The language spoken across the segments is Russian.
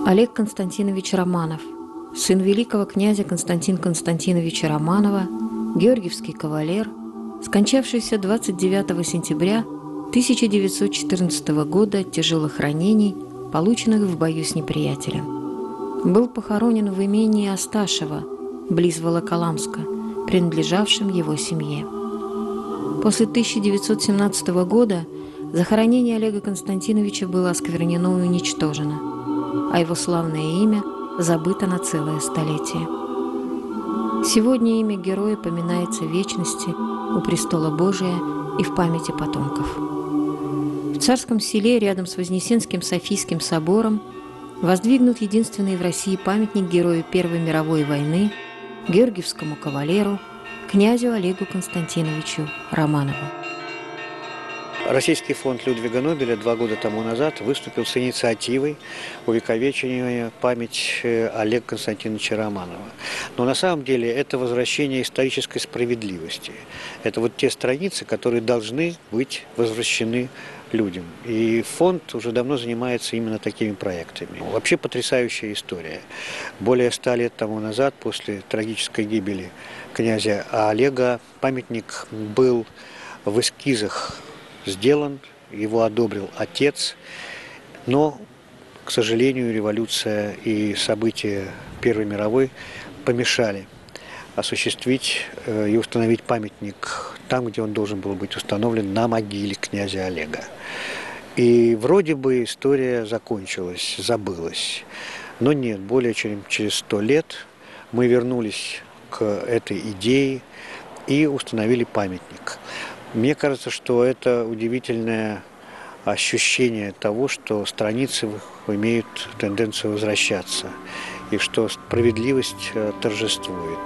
Олег Константинович Романов, сын великого князя Константина Константиновича Романова, георгиевский кавалер, скончавшийся 29 сентября 1914 года от тяжелых ранений, полученных в бою с неприятелем. Был похоронен в имении Асташева, близ Волоколамска, принадлежавшем его семье. После 1917 года захоронение Олега Константиновича было осквернено и уничтожено, а его славное имя забыто на целое столетие. Сегодня имя героя поминается в вечности у престола Божия и в памяти потомков. В Царском Селе рядом с Вознесенским Софийским собором воздвигнут единственный в России памятник герою Первой мировой войны, георгиевскому кавалеру, князю Олегу Константиновичу Романову. Российский фонд Людвига Нобеля 2 года тому назад выступил с инициативой увековечения памяти Олега Константиновича Романова. Но на самом деле это возвращение исторической справедливости. Это вот те страницы, которые должны быть возвращены людям. И фонд уже давно занимается именно такими проектами. Вообще потрясающая история. Более 100 лет тому назад, после трагической гибели князя Олега, памятник был в эскизах сделан, его одобрил отец, но, к сожалению, революция и события Первой мировой помешали осуществить и установить памятник там, где он должен был быть установлен, на могиле князя Олега. И вроде бы история закончилась, забылась. Но нет, более чем через 100 лет мы вернулись к этой идее и установили памятник. Мне кажется, что это удивительное ощущение того, что страницы имеют тенденцию возвращаться, и что справедливость торжествует.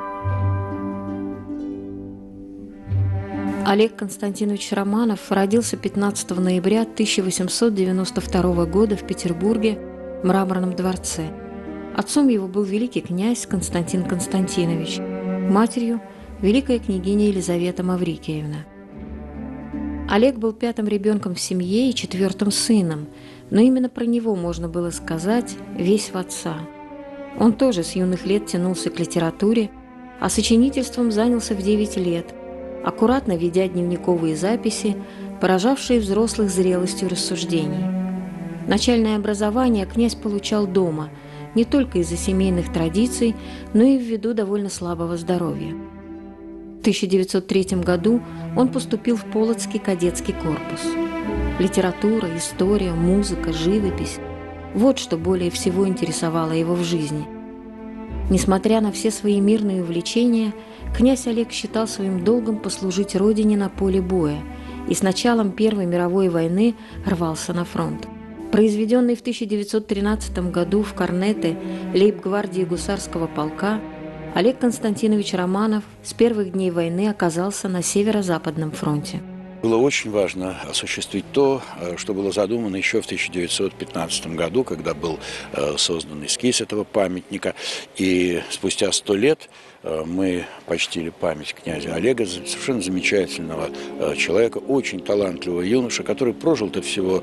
Олег Константинович Романов родился 15 ноября 1892 года в Петербурге, в Мраморном дворце. Отцом его был великий князь Константин Константинович, матерью – великая княгиня Елизавета Маврикиевна. Олег был 5-м ребенком в семье и 4-м сыном, но именно про него можно было сказать «весь в отца». Он тоже с юных лет тянулся к литературе, а сочинительством занялся в 9 лет, аккуратно ведя дневниковые записи, поражавшие взрослых зрелостью рассуждений. Начальное образование князь получал дома, не только из-за семейных традиций, но и ввиду довольно слабого здоровья. В 1903 году он поступил в Полоцкий кадетский корпус. Литература, история, музыка, живопись – вот что более всего интересовало его в жизни. Несмотря на все свои мирные увлечения, князь Олег считал своим долгом послужить родине на поле боя и с началом Первой мировой войны рвался на фронт. Произведенный в 1913 году в корнеты лейб-гвардии гусарского полка, Олег Константинович Романов с первых дней войны оказался на Северо-Западном фронте. Было очень важно осуществить то, что было задумано еще в 1915 году, когда был создан эскиз этого памятника. И спустя 100 лет мы почтили память князя Олега, совершенно замечательного человека, очень талантливого юноша, который прожил-то всего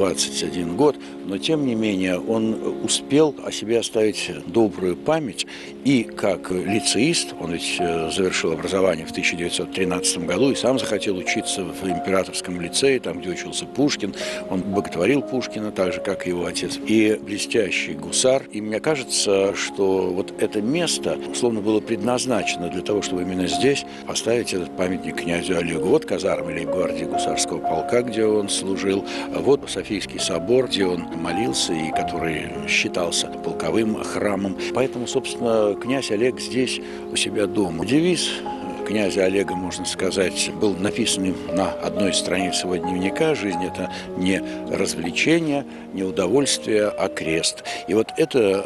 21 год, но тем не менее он успел о себе оставить добрую память. И как лицеист, он ведь завершил образование в 1913 году и сам захотел учиться в Императорском лицее, там, где учился Пушкин. Он боготворил Пушкина, так же, как и его отец. И блестящий гусар. И мне кажется, что вот это место словно было предназначено для того, чтобы именно здесь поставить этот памятник князю Олегу. Вот казармы лейб-гвардии гусарского полка, где он служил. Вот Софийский собор, где он молился и который считался полковым храмом. Поэтому, собственно, князь Олег здесь у себя дома. Девиз князя Олега, можно сказать, был написан на одной из страниц его дневника. Жизнь – это не развлечение, не удовольствие, а крест. И вот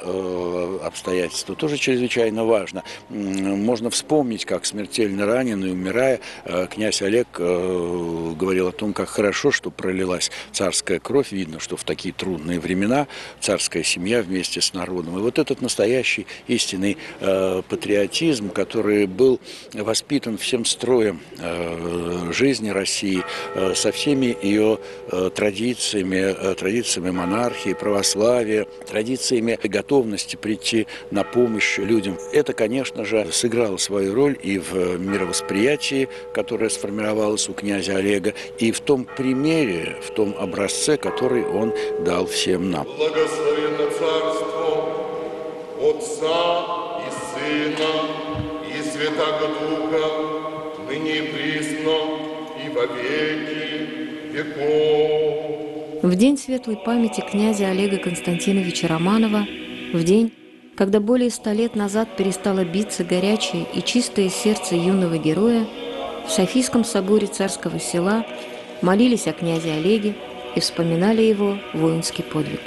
это обстоятельство тоже чрезвычайно важно. Можно вспомнить, как смертельно раненый, умирая, князь Олег говорил о том, как хорошо, что пролилась царская кровь. Видно, что в такие трудные времена царская семья вместе с народом. И вот этот настоящий истинный патриотизм, который был воспитан воспитан всем строем жизни России, со всеми ее традициями монархии, православия, традициями готовности прийти на помощь людям. Это, конечно же, сыграло свою роль и в мировосприятии, которое сформировалось у князя Олега, и в том примере, в том образце, который он дал всем нам. Благословенно Царство Отца и Сына и Святаго Духа, ныне и присно и во веки веков. В день светлой памяти князя Олега Константиновича Романова, в день, когда более 100 лет назад перестало биться горячее и чистое сердце юного героя, в Софийском соборе Царского Села молились о князе Олеге и вспоминали его воинский подвиг.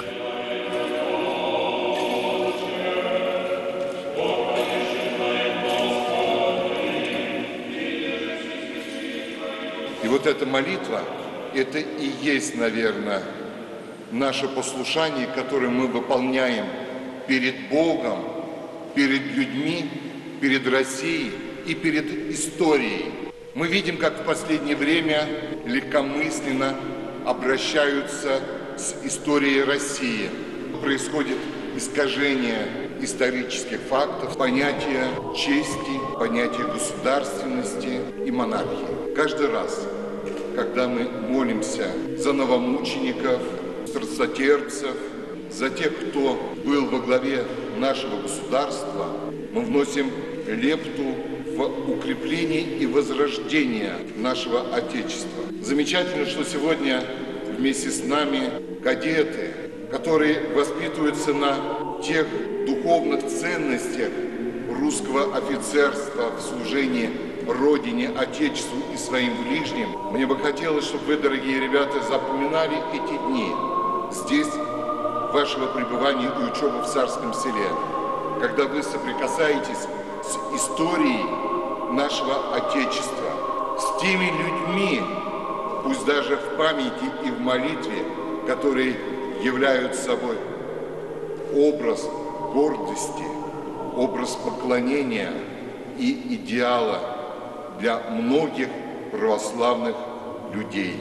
И вот эта молитва, это и есть, наверное, наше послушание, которое мы выполняем перед Богом, перед людьми, перед Россией и перед историей. Мы видим, как в последнее время легкомысленно обращаются с историей России. Происходит искажение исторических фактов, понятия чести, понятия государственности и монархии. Каждый раз, когда мы молимся за новомучеников, страстотерпцев, за тех, кто был во главе нашего государства, мы вносим лепту в укрепление и возрождение нашего Отечества. Замечательно, что сегодня вместе с нами кадеты, которые воспитываются на тех духовных ценностях русского офицерства в служении Родине, Отечеству и своим ближним. Мне бы хотелось, чтобы вы, дорогие ребята, запоминали эти дни здесь, вашего пребывания и учебы в Царском Селе, когда вы соприкасаетесь с историей нашего Отечества, с теми людьми, пусть даже в памяти и в молитве, которые являются собой образ гордости, образ поклонения и идеала для многих православных людей.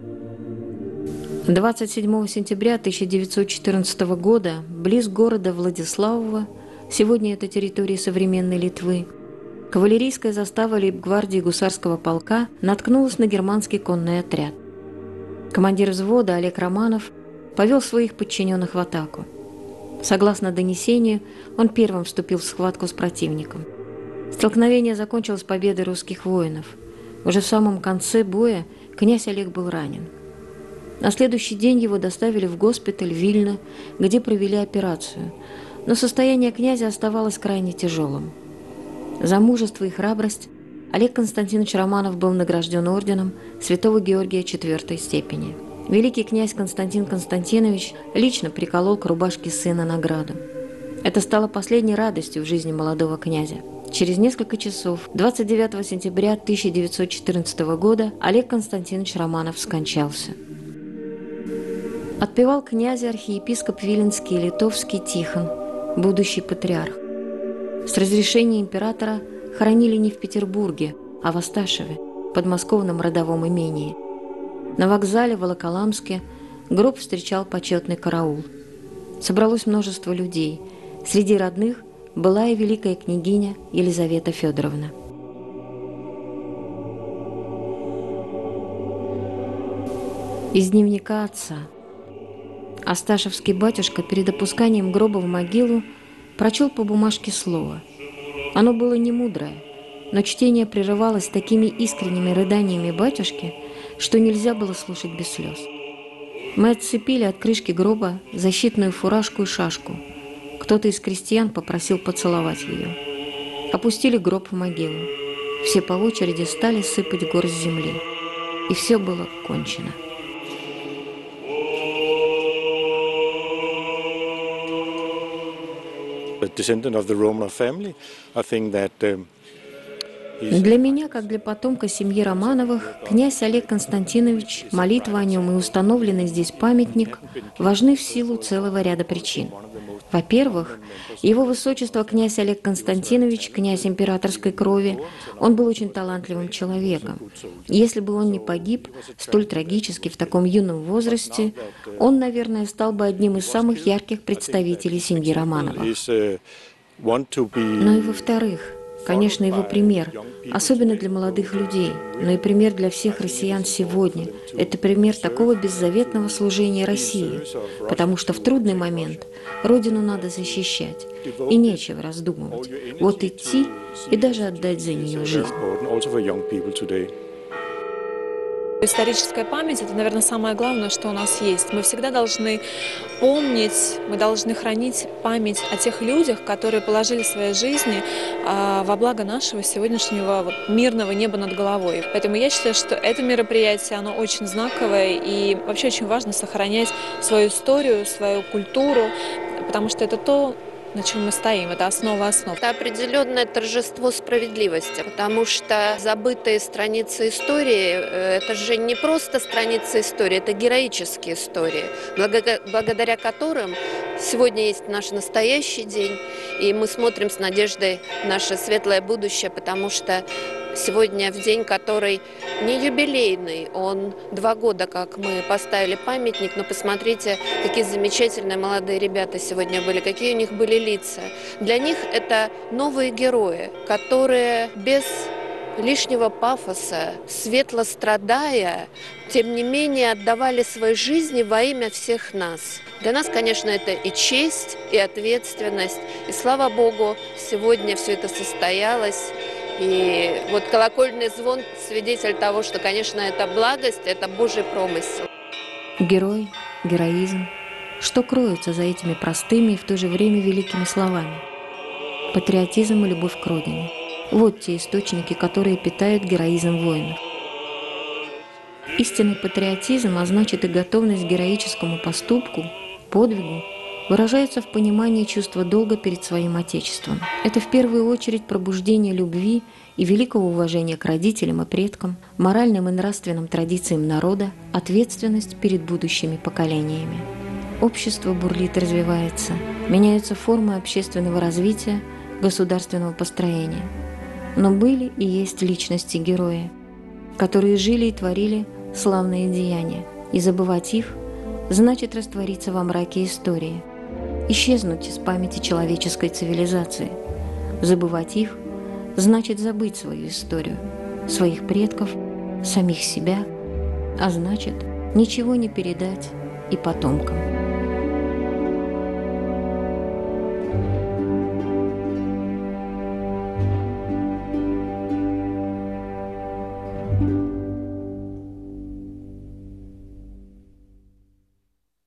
27 сентября 1914 года близ города Владиславова, сегодня это территория современной Литвы, кавалерийская застава лейб-гвардии гусарского полка наткнулась на германский конный отряд. Командир взвода Олег Романов повел своих подчиненных в атаку. Согласно донесению, он первым вступил в схватку с противником. Столкновение закончилось победой русских воинов. Уже в самом конце боя князь Олег был ранен. На следующий день его доставили в госпиталь Вильно, где провели операцию, но состояние князя оставалось крайне тяжелым. За мужество и храбрость Олег Константинович Романов был награжден орденом Святого Георгия IV степени. Великий князь Константин Константинович лично приколол к рубашке сына награду. Это стало последней радостью в жизни молодого князя. Через несколько часов, 29 сентября 1914 года, Олег Константинович Романов скончался. Отпевал князя архиепископ Виленский и Литовский Тихон, будущий патриарх. С разрешения императора хоронили не в Петербурге, а в Осташеве, подмосковном родовом имении. На вокзале в Волоколамске гроб встречал почетный караул. Собралось множество людей. Среди родных была и великая княгиня Елизавета Федоровна. Из дневника отца. Осташевский батюшка перед опусканием гроба в могилу прочел по бумажке слово. Оно было не мудрое, но чтение прерывалось такими искренними рыданиями батюшки, что нельзя было слушать без слез. Мы отцепили от крышки гроба защитную фуражку и шашку. Кто-то из крестьян попросил поцеловать ее. Опустили гроб в могилу. Все по очереди стали сыпать горсть земли. И все было кончено. Для меня, как для потомка семьи Романовых, князь Олег Константинович, молитва о нем и установленный здесь памятник важны в силу целого ряда причин. Во-первых, его высочество князь Олег Константинович, князь императорской крови, он был очень талантливым человеком. Если бы он не погиб столь трагически в таком юном возрасте, он, наверное, стал бы одним из самых ярких представителей семьи Романовых. Но и во-вторых, конечно, его пример, особенно для молодых людей, но и пример для всех россиян сегодня, это пример такого беззаветного служения России, потому что в трудный момент Родину надо защищать, и нечего раздумывать. Вот идти и даже отдать за нее жизнь. Историческая память – это, наверное, самое главное, что у нас есть. Мы всегда должны помнить, мы должны хранить память о тех людях, которые положили свои жизни во благо нашего сегодняшнего мирного неба над головой. Поэтому я считаю, что это мероприятие, оно очень знаковое, и вообще очень важно сохранять свою историю, свою культуру, потому что это то, на чем мы стоим, это основа основ. Это определенное торжество справедливости, потому что забытые страницы истории, это же не просто страницы истории, это героические истории, благодаря которым сегодня есть наш настоящий день, и мы смотрим с надеждой в наше светлое будущее, потому что сегодня в день, который не юбилейный, он 2 года, как мы поставили памятник, но посмотрите, какие замечательные молодые ребята сегодня были, какие у них были лица. Для них это новые герои, которые без лишнего пафоса, светло страдая, тем не менее отдавали свои жизни во имя всех нас. Для нас, конечно, это и честь, и ответственность, и слава Богу, сегодня все это состоялось. И вот колокольный звон – свидетель того, что, конечно, это благость, это Божий промысел. Герой, героизм. Что кроется за этими простыми и в то же время великими словами? Патриотизм и любовь к родине. Вот те источники, которые питают героизм воинов. Истинный патриотизм, а значит и готовность к героическому поступку, подвигу, выражается в понимании чувства долга перед своим Отечеством. Это в первую очередь пробуждение любви и великого уважения к родителям и предкам, моральным и нравственным традициям народа, ответственность перед будущими поколениями. Общество бурлит и развивается, меняются формы общественного развития, государственного построения. Но были и есть личности-герои, которые жили и творили славные деяния, и забывать их значит раствориться во мраке истории, исчезнуть из памяти человеческой цивилизации. Забывать их значит забыть свою историю, своих предков, самих себя, а значит ничего не передать и потомкам. Thank you.